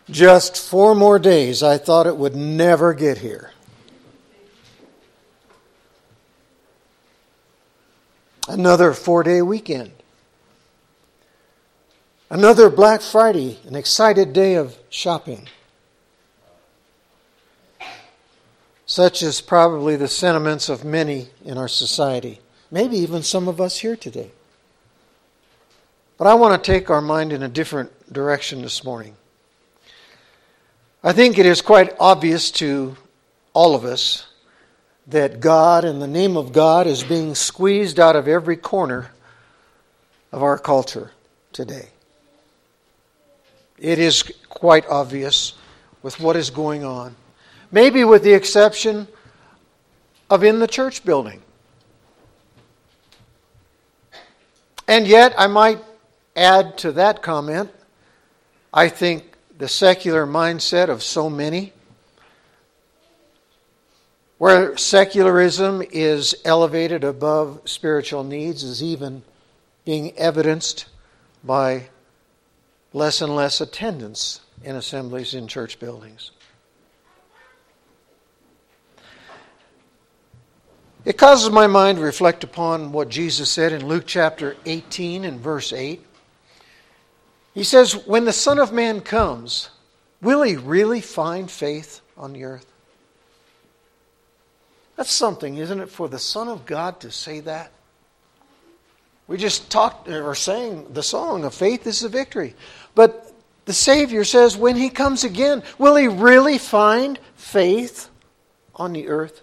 Just 4 more days, I thought it would never get here. Another 4-day weekend. Another Black Friday, an excited day of shopping. Such is probably the sentiments of many in our society. Maybe even some of us here today. But I want to take our mind in a different direction this morning. I think it is quite obvious to all of us that God and the name of God is being squeezed out of every corner of our culture today. It is quite obvious with what is going on. Maybe with the exception of in the church building. And yet, I might add to that comment, I think the secular mindset of so many, where secularism is elevated above spiritual needs, is even being evidenced by less and less attendance in assemblies in church buildings. It causes my mind to reflect upon what Jesus said in Luke chapter 18 and verse 8. He says, when the Son of Man comes, will He really find faith on the earth? That's something, isn't it, for the Son of God to say that? We just talked or sang the song of faith is the victory. But the Savior says when He comes again, will He really find faith on the earth?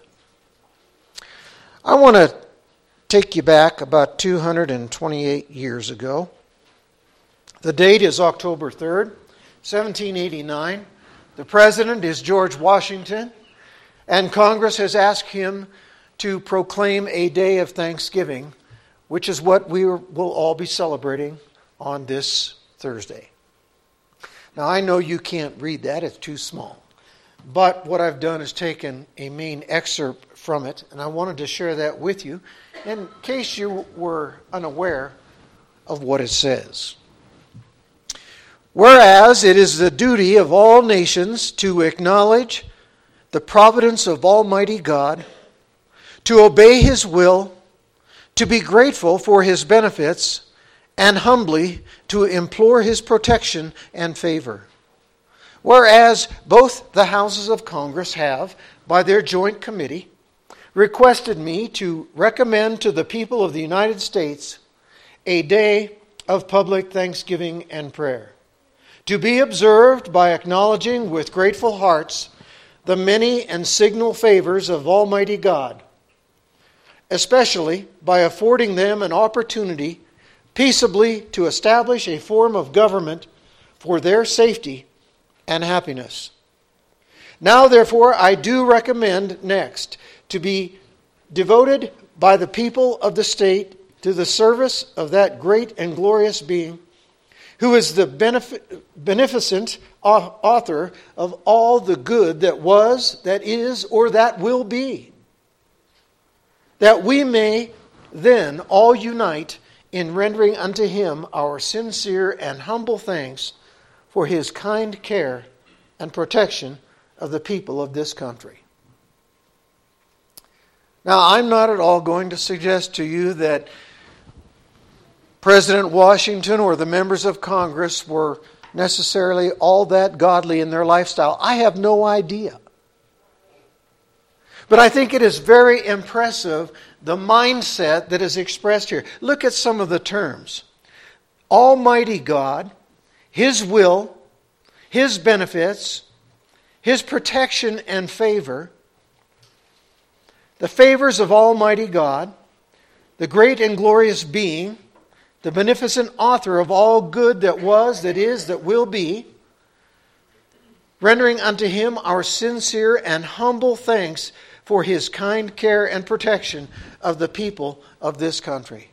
I want to take you back about 228 years ago. The date is October 3rd, 1789. The president is George Washington, and Congress has asked him to proclaim a day of thanksgiving, which is what we will all be celebrating on this Thursday. Now, I know you can't read that, it's too small. But what I've done is taken a main excerpt from it, and I wanted to share that with you in case you were unaware of what it says. Whereas it is the duty of all nations to acknowledge the providence of Almighty God, to obey His will, to be grateful for His benefits, and humbly to implore His protection and favor. Whereas both the houses of Congress have, by their joint committee, requested me to recommend to the people of the United States a day of public thanksgiving and prayer, to be observed by acknowledging with grateful hearts the many and signal favors of Almighty God, especially by affording them an opportunity peaceably to establish a form of government for their safety and happiness. Now, therefore, I do recommend next to be devoted by the people of the state to the service of that great and glorious being who is the beneficent author of all the good that was, that is, or that will be, that we may then all unite in rendering unto Him our sincere and humble thanks for His kind care and protection of the people of this country. Now, I'm not at all going to suggest to you that President Washington or the members of Congress were necessarily all that godly in their lifestyle. I have no idea. But I think it is very impressive, the mindset that is expressed here. Look at some of the terms. Almighty God, His will, His benefits, His protection and favor, the favors of Almighty God, the great and glorious being, the beneficent author of all good that was, that is, that will be, rendering unto Him our sincere and humble thanks for His kind care and protection of the people of this country.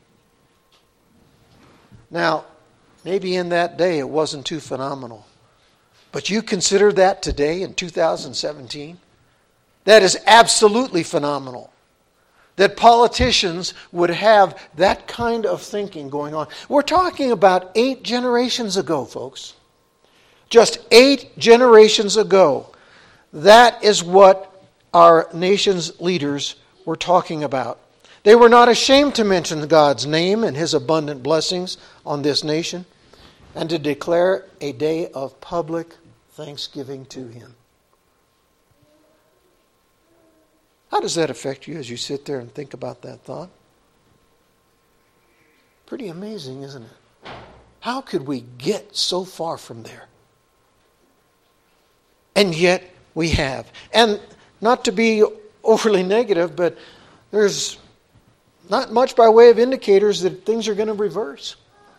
Now, maybe in that day it wasn't too phenomenal. But you consider that today in 2017? That is absolutely phenomenal. That politicians would have that kind of thinking going on. We're talking about 8 generations ago, folks. just 8 generations ago. That is what our nation's leaders were talking about. They were not ashamed to mention God's name and His abundant blessings on this nation and to declare a day of public thanksgiving to Him. How does that affect you as you sit there and think about that thought? Pretty amazing, isn't it? How could we get so far from there? And yet we have. And not to be overly negative, but there's not much by way of indicators that things are going to reverse.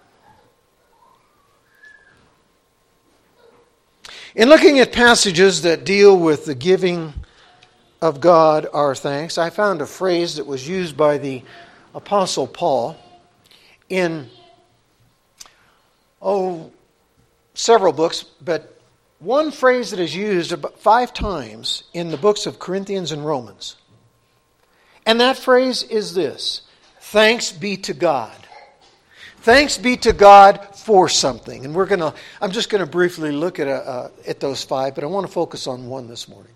In looking at passages that deal with the giving of God our thanks, I found a phrase that was used by the Apostle Paul in several books, but one phrase that is used about 5 times in the books of Corinthians and Romans. And that phrase is this: thanks be to God. Thanks be to God for something. And I'm just going to briefly look at those 5, but I want to focus on one this morning.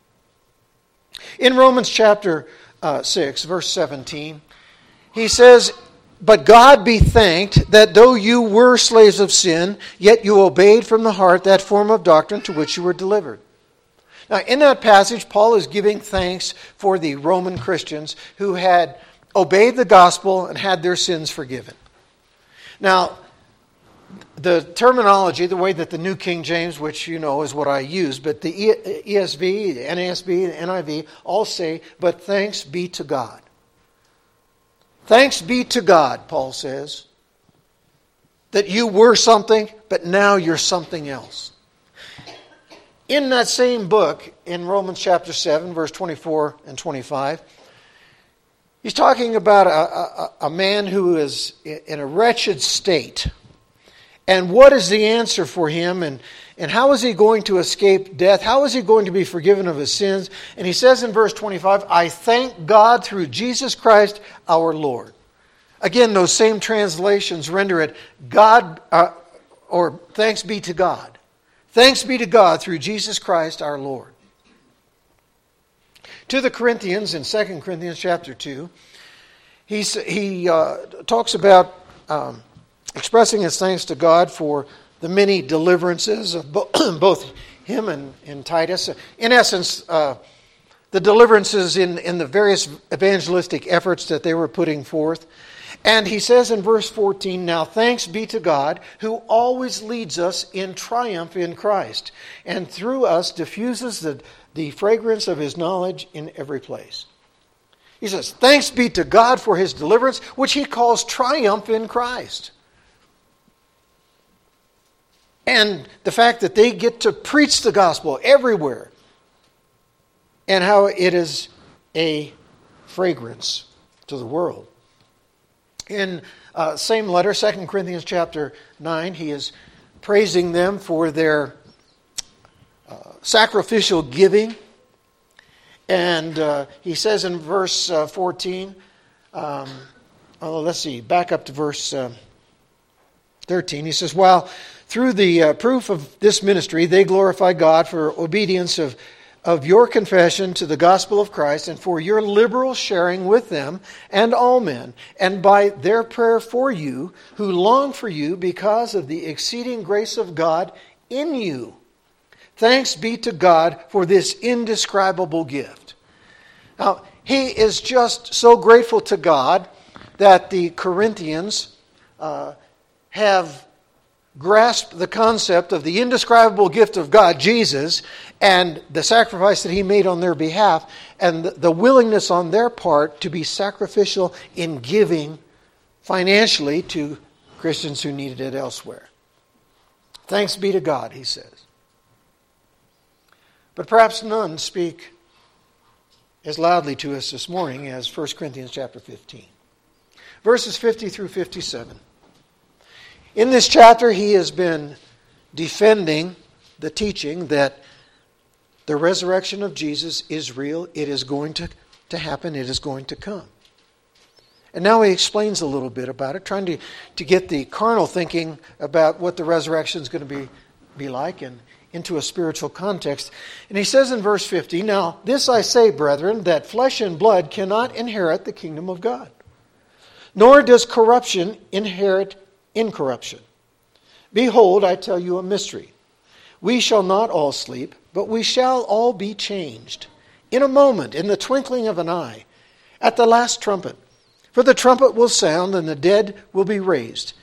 In Romans chapter 6, verse 17, he says, "But God be thanked that though you were slaves of sin, yet you obeyed from the heart that form of doctrine to which you were delivered." Now, in that passage, Paul is giving thanks for the Roman Christians who had obeyed the gospel and had their sins forgiven. Now, the terminology, the way that the New King James, which you know is what I use, but the ESV, the NASB, the NIV all say, "But thanks be to God." Thanks be to God, Paul says, that you were something, but now you're something else. In that same book, in Romans chapter 7, verse 24 and 25, he's talking about a man who is in a wretched state. And what is the answer for him? And how is he going to escape death? How is he going to be forgiven of his sins? And he says in verse 25, "I thank God through Jesus Christ our Lord." Again, those same translations render it God, or thanks be to God. Thanks be to God through Jesus Christ our Lord. To the Corinthians in 2 Corinthians chapter 2, he talks about expressing his thanks to God for the many deliverances of both him and Titus. In essence, the deliverances in the various evangelistic efforts that they were putting forth. And he says in verse 14, "Now thanks be to God who always leads us in triumph in Christ, and through us diffuses the fragrance of His knowledge in every place." He says, thanks be to God for His deliverance, which he calls triumph in Christ. And the fact that they get to preach the gospel everywhere, and how it is a fragrance to the world. In same letter, 2 Corinthians chapter 9, he is praising them for their sacrificial giving. And he says in verse 14, let's see, back up to verse 13. He says, "While through the proof of this ministry they glorify God for obedience of your confession to the gospel of Christ and for your liberal sharing with them and all men, and by their prayer for you, who long for you because of the exceeding grace of God in you. Thanks be to God for this indescribable gift." Now, he is just so grateful to God that the Corinthians have grasped the concept of the indescribable gift of God, Jesus, and the sacrifice that He made on their behalf, and the willingness on their part to be sacrificial in giving financially to Christians who needed it elsewhere. Thanks be to God, he says. But perhaps none speak as loudly to us this morning as 1 Corinthians chapter 15. Verses 50 through 57. In this chapter, he has been defending the teaching that the resurrection of Jesus is real. It is going to happen. It is going to come. And now he explains a little bit about it, trying to get the carnal thinking about what the resurrection is going to be be like and into a spiritual context. And he says in verse 50, "Now this I say, brethren, that flesh and blood cannot inherit the kingdom of God, nor does corruption inherit incorruption. Behold, I tell you a mystery. We shall not all sleep, but we shall all be changed. In a moment, in the twinkling of an eye, at the last trumpet. For the trumpet will sound, and the dead will be raised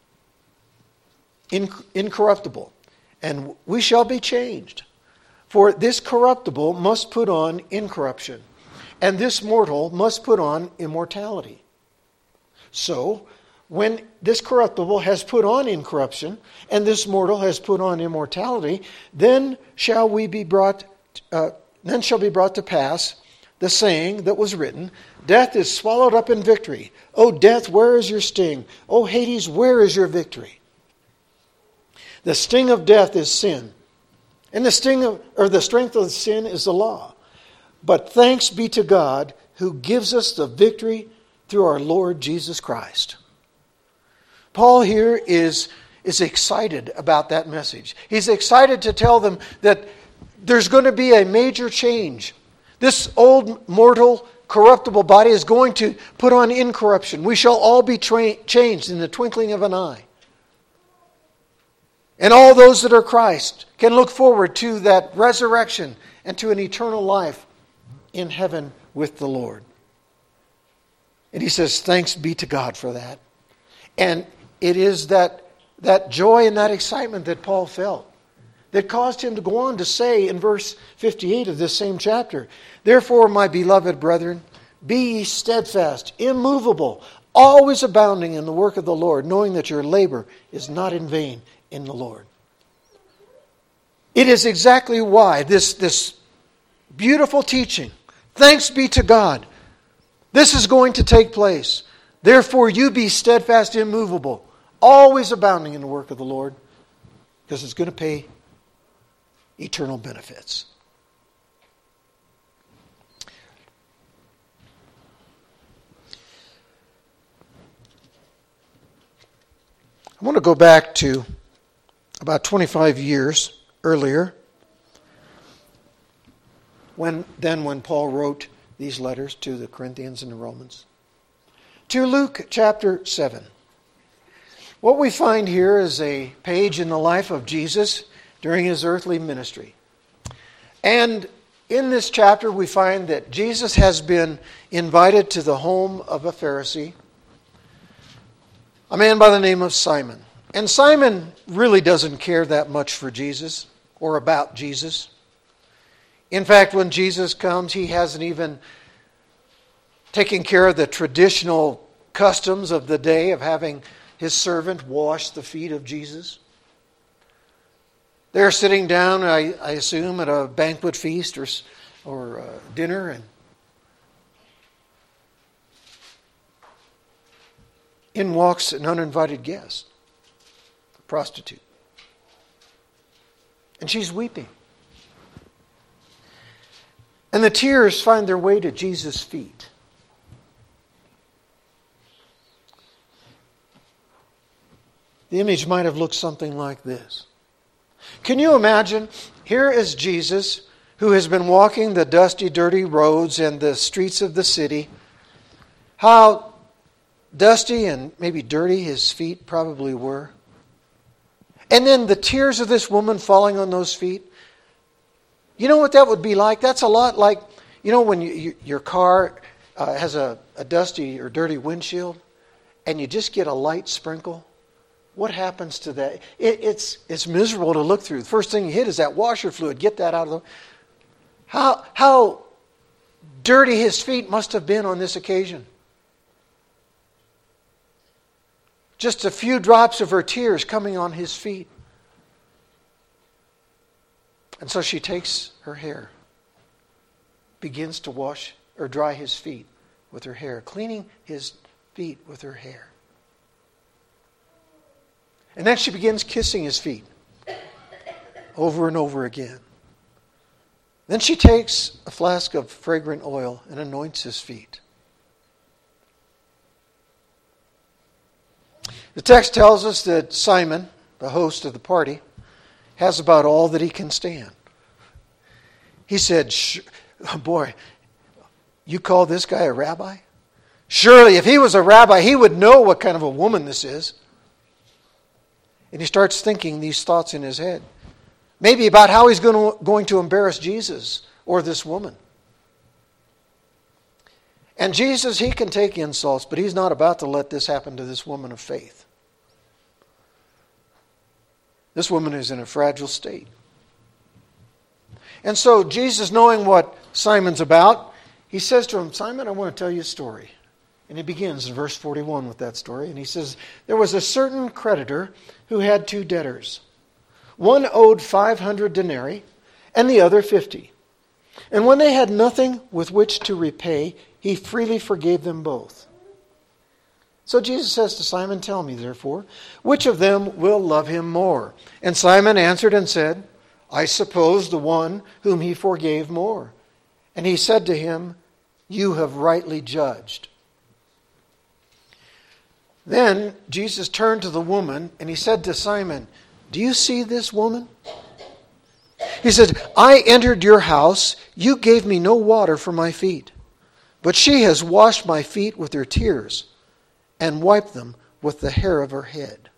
incorruptible, and we shall be changed. For this corruptible must put on incorruption, and this mortal must put on immortality. So, when this corruptible has put on incorruption, and this mortal has put on immortality, then shall be brought to pass the saying that was written, Death is swallowed up in victory. O death, where is your sting? O Hades, where is your victory? The sting of death is sin, and the strength of sin is the law. But thanks be to God who gives us the victory through our Lord Jesus Christ." Paul here is excited about that message. He's excited to tell them that there's going to be a major change. This old mortal corruptible body is going to put on incorruption. We shall all be changed in the twinkling of an eye. And all those that are Christ can look forward to that resurrection and to an eternal life in heaven with the Lord. And he says, thanks be to God for that. And it is that joy and that excitement that Paul felt that caused him to go on to say in verse 58 of this same chapter, "Therefore, my beloved brethren, be ye steadfast, immovable, always abounding in the work of the Lord, knowing that your labor is not in vain in the Lord." It is exactly why this beautiful teaching, thanks be to God, this is going to take place. Therefore, you be steadfast, immovable, always abounding in the work of the Lord, because it's going to pay eternal benefits. I want to go back to about 25 years earlier, when Paul wrote these letters to the Corinthians and the Romans. To Luke chapter 7. What we find here is a page in the life of Jesus during his earthly ministry. And in this chapter we find that Jesus has been invited to the home of a Pharisee, a man by the name of Simon. And Simon really doesn't care that much for Jesus or about Jesus. In fact, when Jesus comes, he hasn't even taken care of the traditional customs of the day of having his servant wash the feet of Jesus. They're sitting down, I assume, at a banquet feast or dinner, and in walks an uninvited guest, a prostitute. And she's weeping. And the tears find their way to Jesus' feet. The image might have looked something like this. Can you imagine? Here is Jesus, who has been walking the dusty, dirty roads and the streets of the city. How dusty and maybe dirty his feet probably were. And then the tears of this woman falling on those feet. You know what that would be like? That's a lot like, when your car has a dusty or dirty windshield and you just get a light sprinkle. What happens to that? It's miserable to look through. The first thing you hit is that washer fluid. Get that out of the... How dirty his feet must have been on this occasion. Just a few drops of her tears coming on his feet. And so she takes her hair, begins to wash or dry his feet with her hair, cleaning his feet with her hair. And then she begins kissing his feet over and over again. Then she takes a flask of fragrant oil and anoints his feet. The text tells us that Simon, the host of the party, has about all that he can stand. He said, boy, you call this guy a rabbi? Surely if he was a rabbi, he would know what kind of a woman this is. And he starts thinking these thoughts in his head. Maybe about how he's going to embarrass Jesus or this woman. And Jesus, he can take insults, but he's not about to let this happen to this woman of faith. This woman is in a fragile state. And so Jesus, knowing what Simon's about, he says to him, Simon, I want to tell you a story. And he begins in verse 41 with that story. And he says, there was a certain creditor who had 2 debtors. One owed 500 denarii and the other 50. And when they had nothing with which to repay, he freely forgave them both. So Jesus says to Simon, tell me, therefore, which of them will love him more? And Simon answered and said, I suppose the one whom he forgave more. And he said to him, you have rightly judged. Then Jesus turned to the woman and he said to Simon, do you see this woman? He said, I entered your house. You gave me no water for my feet. But she has washed my feet with her tears and wiped them with the hair of her head.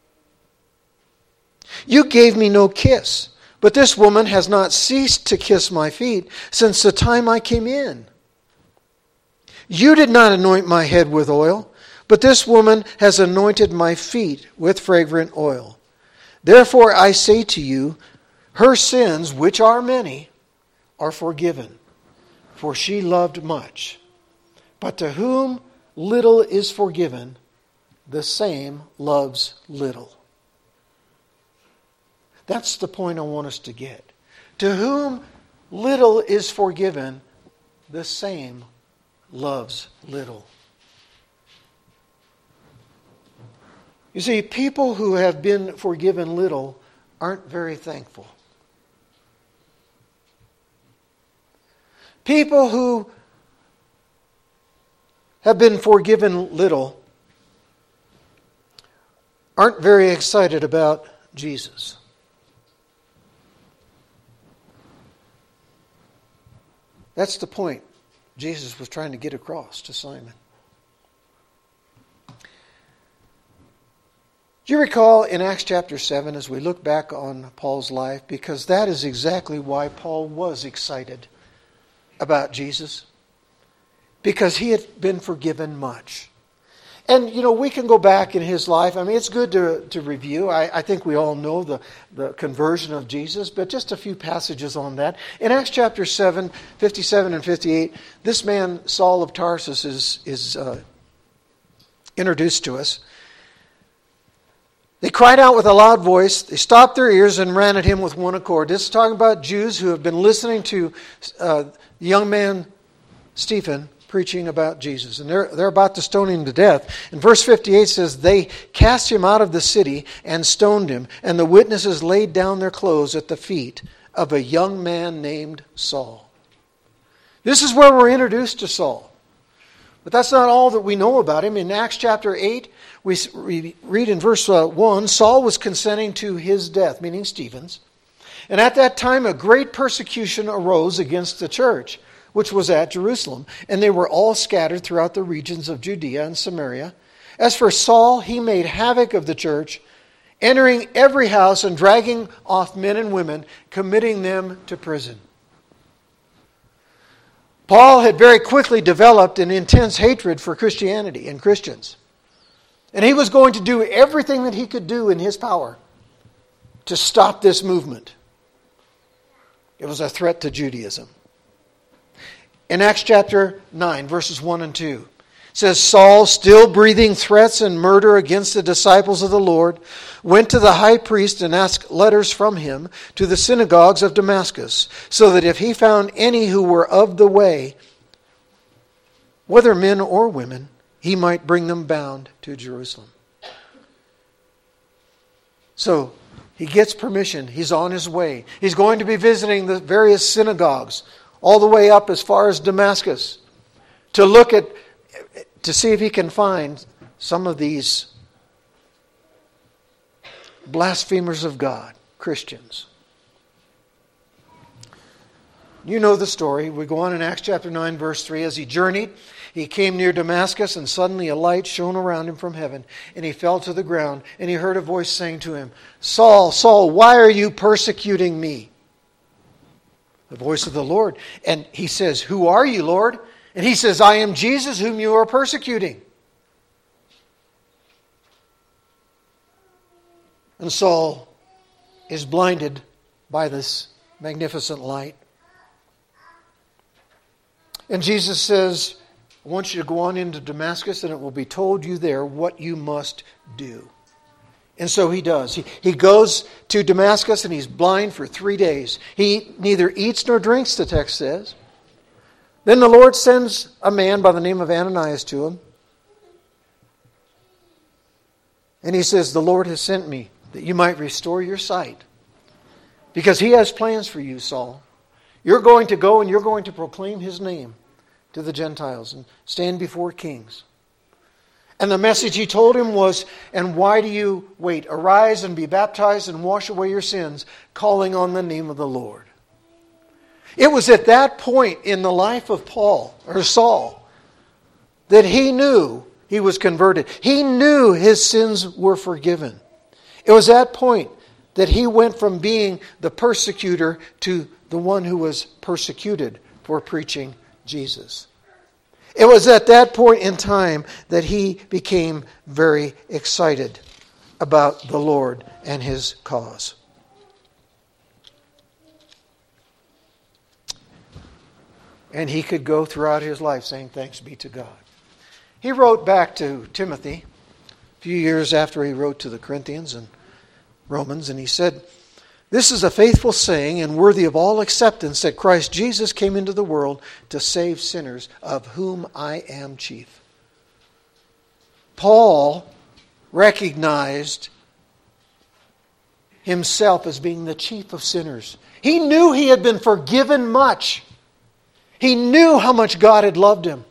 You gave me no kiss. But this woman has not ceased to kiss my feet since the time I came in. You did not anoint my head with oil, but this woman has anointed my feet with fragrant oil. Therefore I say to you, her sins, which are many, are forgiven, for she loved much. But to whom little is forgiven, the same loves little. That's the point I want us to get. To whom little is forgiven, the same loves little. You see, people who have been forgiven little aren't very thankful. People who have been forgiven little aren't very excited about Jesus. That's the point Jesus was trying to get across to Simon. Do you recall in Acts chapter 7 as we look back on Paul's life, because that is exactly why Paul was excited about Jesus, because he had been forgiven much. And, we can go back in his life. I mean, it's good to review. I think we all know the conversion of Jesus, but just a few passages on that. In Acts chapter 7, 57 and 58, this man, Saul of Tarsus, is introduced to us. They cried out with a loud voice. They stopped their ears and ran at him with one accord. This is talking about Jews who have been listening to the young man Stephen preaching about Jesus. And they're about to stone him to death. And verse 58 says, they cast him out of the city and stoned him. And the witnesses laid down their clothes at the feet of a young man named Saul. This is where we're introduced to Saul. But that's not all that we know about him. In Acts chapter 8, we read in verse 1, Saul was consenting to his death, meaning Stephen's. And at that time a great persecution arose against the church, which was at Jerusalem. And they were all scattered throughout the regions of Judea and Samaria. As for Saul, he made havoc of the church, entering every house and dragging off men and women, committing them to prison. Paul had very quickly developed an intense hatred for Christianity and Christians. And he was going to do everything that he could do in his power to stop this movement. It was a threat to Judaism. In Acts chapter 9, verses 1 and 2, it says, Saul, still breathing threats and murder against the disciples of the Lord, went to the high priest and asked letters from him to the synagogues of Damascus, so that if he found any who were of the way, whether men or women, he might bring them bound to Jerusalem. So he gets permission. He's on his way. He's going to be visiting the various synagogues all the way up as far as Damascus to see if he can find some of these blasphemers of God, Christians. You know the story. We go on in Acts chapter 9, verse 3. As he journeyed, he came near Damascus, and suddenly a light shone around him from heaven, and he fell to the ground, and he heard a voice saying to him, Saul, Saul, why are you persecuting me? The voice of the Lord. And he says, who are you, Lord? And he says, I am Jesus whom you are persecuting. And Saul is blinded by this magnificent light. And Jesus says, I want you to go on into Damascus, and it will be told you there what you must do. And so he does. He goes to Damascus, and he's blind for 3 days. He neither eats nor drinks, the text says. Then the Lord sends a man by the name of Ananias to him. And he says, the Lord has sent me that you might restore your sight. Because he has plans for you, Saul. You're going to go and you're going to proclaim his name to the Gentiles and stand before kings. And the message he told him was, and why do you wait? Arise and be baptized and wash away your sins, calling on the name of the Lord. It was at that point in the life of Saul, that he knew he was converted. He knew his sins were forgiven. It was that point that he went from being the persecutor to the one who was persecuted for preaching Jesus. It was at that point in time that he became very excited about the Lord and his cause. And he could go throughout his life saying, thanks be to God. He wrote back to Timothy a few years after he wrote to the Corinthians and Romans, and he said, this is a faithful saying and worthy of all acceptance that Christ Jesus came into the world to save sinners, of whom I am chief. Paul recognized himself as being the chief of sinners. He knew he had been forgiven much. He knew how much God had loved him.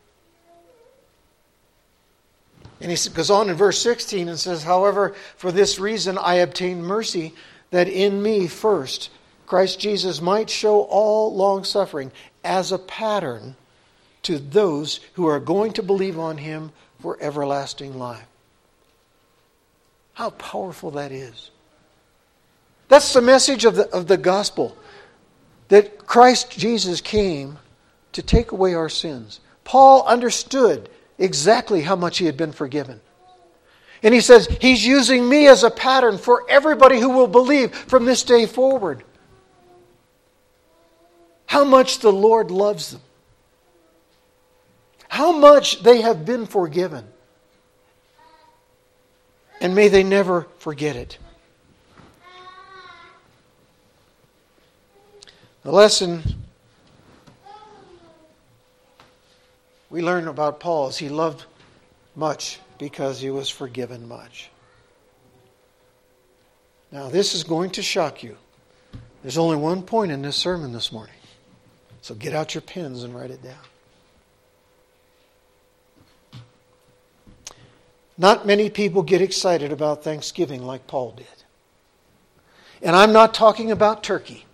And he goes on in verse 16 and says, however, for this reason I obtained mercy, that in me first Christ Jesus might show all long-suffering as a pattern to those who are going to believe on him for everlasting life. How powerful that is. That's the message of the gospel, that Christ Jesus came to take away our sins. Paul understood exactly how much he had been forgiven. And he says, he's using me as a pattern for everybody who will believe from this day forward. How much the Lord loves them. How much they have been forgiven. And may they never forget it. The lesson we learn about Paul is he loved much because he was forgiven much. Now, this is going to shock you. There's only one point in this sermon this morning. So get out your pens and write it down. Not many people get excited about Thanksgiving like Paul did. And I'm not talking about turkey.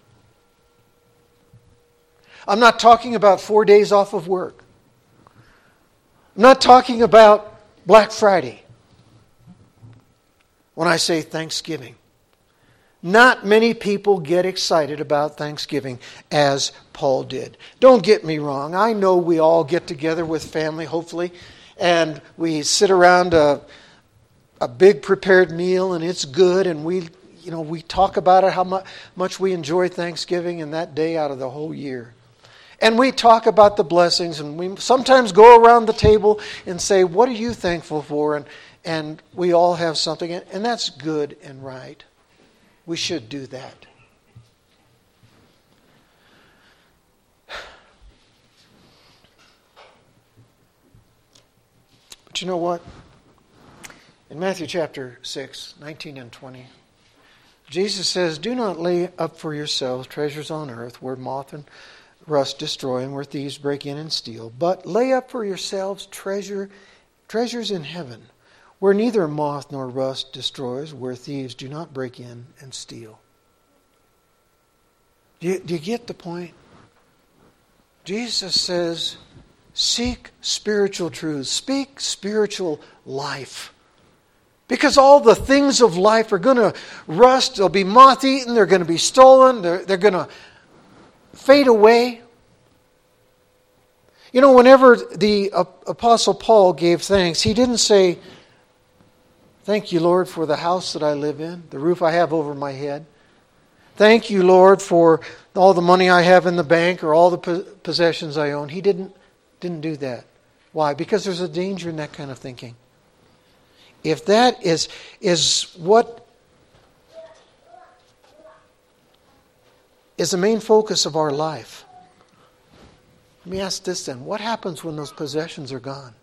I'm not talking about 4 days off of work. I'm not talking about Black Friday when I say Thanksgiving. Not many people get excited about Thanksgiving as Paul did. Don't get me wrong. I know we all get together with family, hopefully, and we sit around a big prepared meal, and it's good, and we talk about it, how much we enjoy Thanksgiving and that day out of the whole year. And we talk about the blessings, and we sometimes go around the table and say, what are you thankful for? And we all have something, and that's good and right. We should do that. But you know what? In Matthew chapter 6, 19 and 20, Jesus says, do not lay up for yourselves treasures on earth where moth and rust destroy and where thieves break in and steal, but lay up for yourselves treasures in heaven, where neither moth nor rust destroys, where thieves do not break in and steal. Do you get the point? Jesus says, seek spiritual truths. Speak spiritual life. Because all the things of life are going to rust. They'll be moth-eaten. They're going to be stolen. They're going to fade away. You know, whenever the Apostle Paul gave thanks, he didn't say, thank you, Lord, for the house that I live in, the roof I have over my head. Thank you, Lord, for all the money I have in the bank or all the possessions I own. He didn't do that. Why? Because there's a danger in that kind of thinking. If that is what is the main focus of our life, let me ask this then. What happens when those possessions are gone?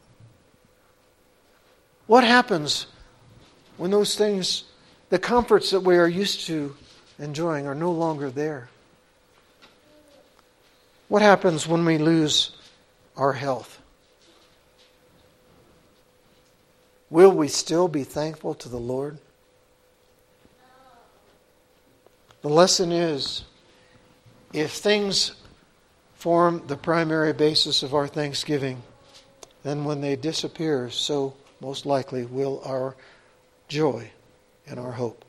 What happens when those things, the comforts that we are used to enjoying, are no longer there? What happens when we lose our health? Will we still be thankful to the Lord? The lesson is, if things form the primary basis of our thanksgiving, then when they disappear, so most likely will our joy and our hope.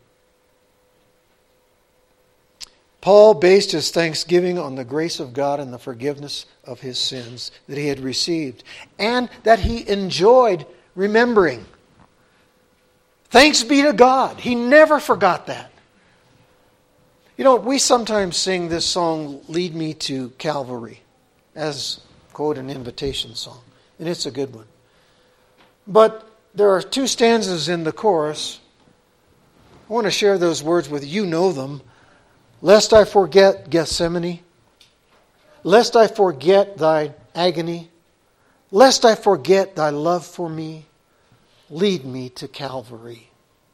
Paul based his thanksgiving on the grace of God and the forgiveness of his sins that he had received and that he enjoyed remembering. Thanks be to God. He never forgot that. You know, we sometimes sing this song, Lead Me to Calvary, as, quote, an invitation song. And it's a good one. But there are two stanzas in the chorus. I want to share those words with you. You know them. Lest I forget Gethsemane, lest I forget thy agony, lest I forget thy love for me, lead me to Calvary.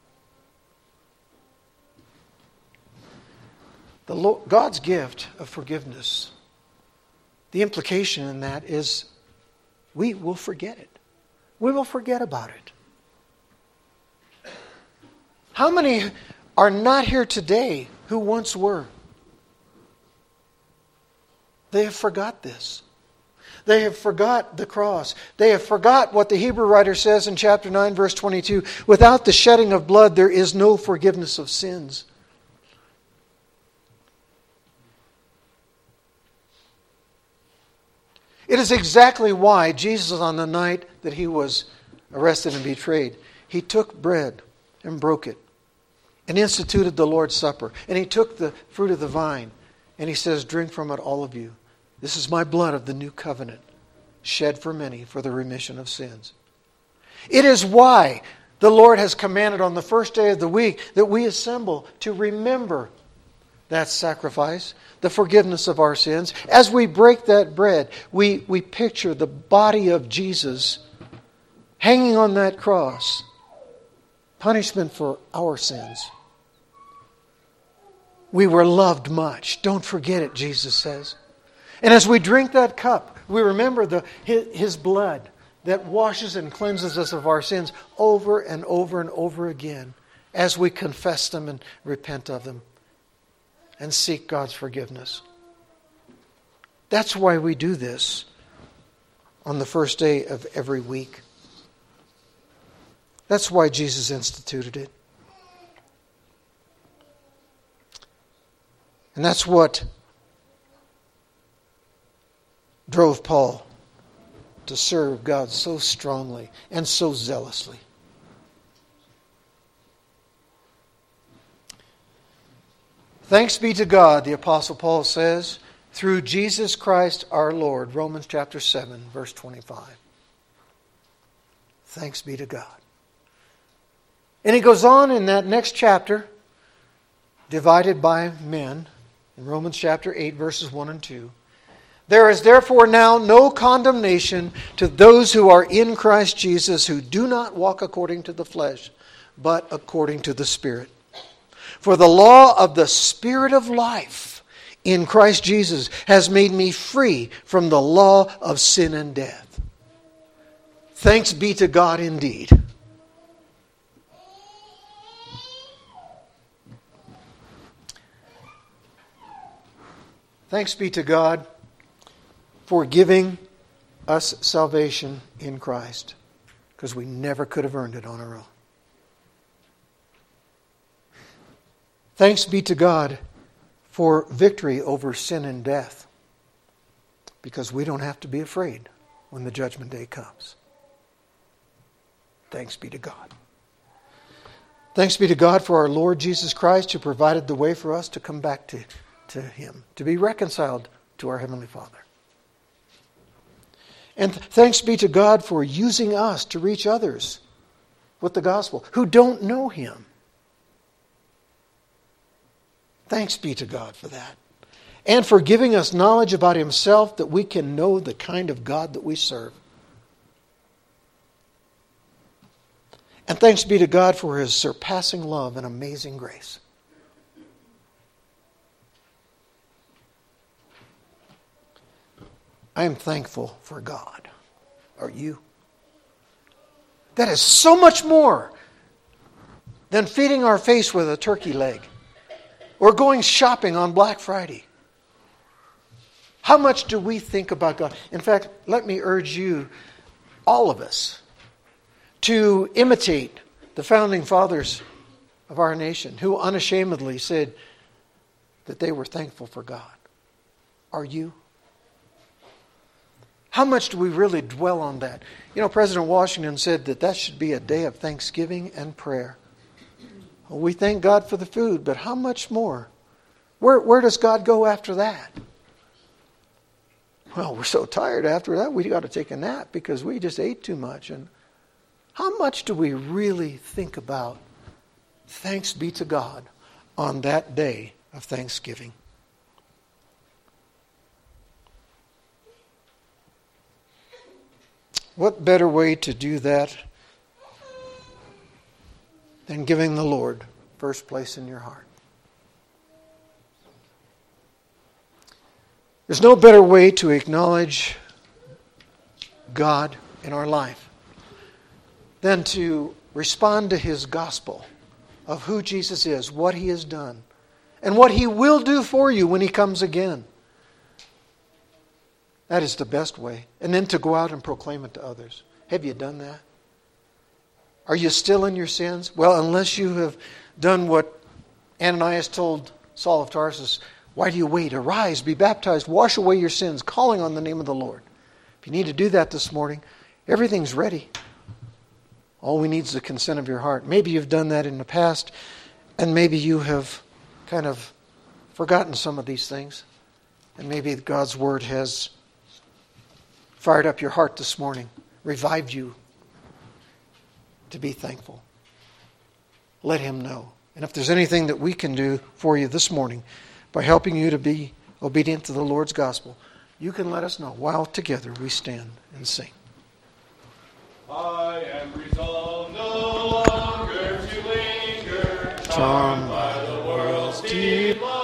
God's gift of forgiveness, the implication in that is we will forget it. We will forget about it. How many are not here today who once were? They have forgot this. They have forgot the cross. They have forgot what the Hebrew writer says in chapter 9, verse 22. Without the shedding of blood, there is no forgiveness of sins. It is exactly why Jesus, on the night that he was arrested and betrayed, he took bread and broke it and instituted the Lord's Supper. And he took the fruit of the vine and he says, drink from it, all of you. This is my blood of the new covenant, shed for many for the remission of sins. It is why the Lord has commanded on the first day of the week that we assemble to remember that sacrifice, the forgiveness of our sins. As we break that bread, we picture the body of Jesus hanging on that cross, punishment for our sins. We were loved much. Don't forget it, Jesus says. And as we drink that cup, we remember His blood that washes and cleanses us of our sins over and over and over again as we confess them and repent of them and seek God's forgiveness. That's why we do this on the first day of every week. That's why Jesus instituted it. And that's what drove Paul to serve God so strongly and so zealously. Thanks be to God, the Apostle Paul says, through Jesus Christ our Lord. Romans chapter 7, verse 25. Thanks be to God. And he goes on in that next chapter, divided by men, in Romans chapter 8, verses 1 and 2. There is therefore now no condemnation to those who are in Christ Jesus, who do not walk according to the flesh, but according to the Spirit. For the law of the Spirit of life in Christ Jesus has made me free from the law of sin and death. Thanks be to God indeed. Thanks be to God for giving us salvation in Christ, because we never could have earned it on our own. Thanks be to God for victory over sin and death, because we don't have to be afraid when the judgment day comes. Thanks be to God. Thanks be to God for our Lord Jesus Christ, who provided the way for us to come back to Him, to be reconciled to our Heavenly Father. And thanks be to God for using us to reach others with the gospel who don't know Him. Thanks be to God for that. And for giving us knowledge about Himself that we can know the kind of God that we serve. And thanks be to God for His surpassing love and amazing grace. I am thankful for God. Are you? That is so much more than feeding our face with a turkey leg or going shopping on Black Friday. How much do we think about God? In fact, let me urge you, all of us, to imitate the founding fathers of our nation who unashamedly said that they were thankful for God. Are you? How much do we really dwell on that? You know, President Washington said that should be a day of thanksgiving and prayer. Well, we thank God for the food, but how much more? Where does God go after that? Well, we're so tired after that, we got to take a nap because we just ate too much. And how much do we really think about thanks be to God on that day of Thanksgiving? What better way to do that than giving the Lord first place in your heart? There's no better way to acknowledge God in our life than to respond to His gospel of who Jesus is, what He has done, and what He will do for you when He comes again. That is the best way. And then to go out and proclaim it to others. Have you done that? Are you still in your sins? Well, unless you have done what Ananias told Saul of Tarsus, why do you wait? Arise, be baptized, wash away your sins, calling on the name of the Lord. If you need to do that this morning, everything's ready. All we need is the consent of your heart. Maybe you've done that in the past, and maybe you have kind of forgotten some of these things. And maybe God's Word has fired up your heart this morning, revived you to be thankful. Let Him know. And if there's anything that we can do for you this morning by helping you to be obedient to the Lord's gospel, you can let us know while together we stand and sing. I am resolved no longer to linger, Charmed by the world's deep light.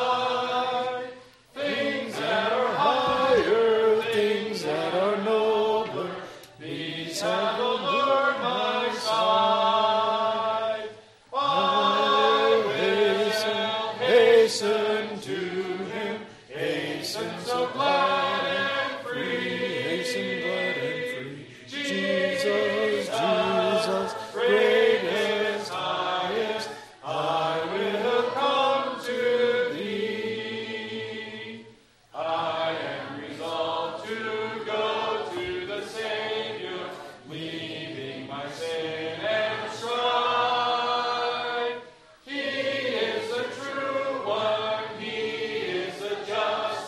Things that are higher, things that are nobler, these have allured my sight. I hasten to Him, hasten so glad and free, hasten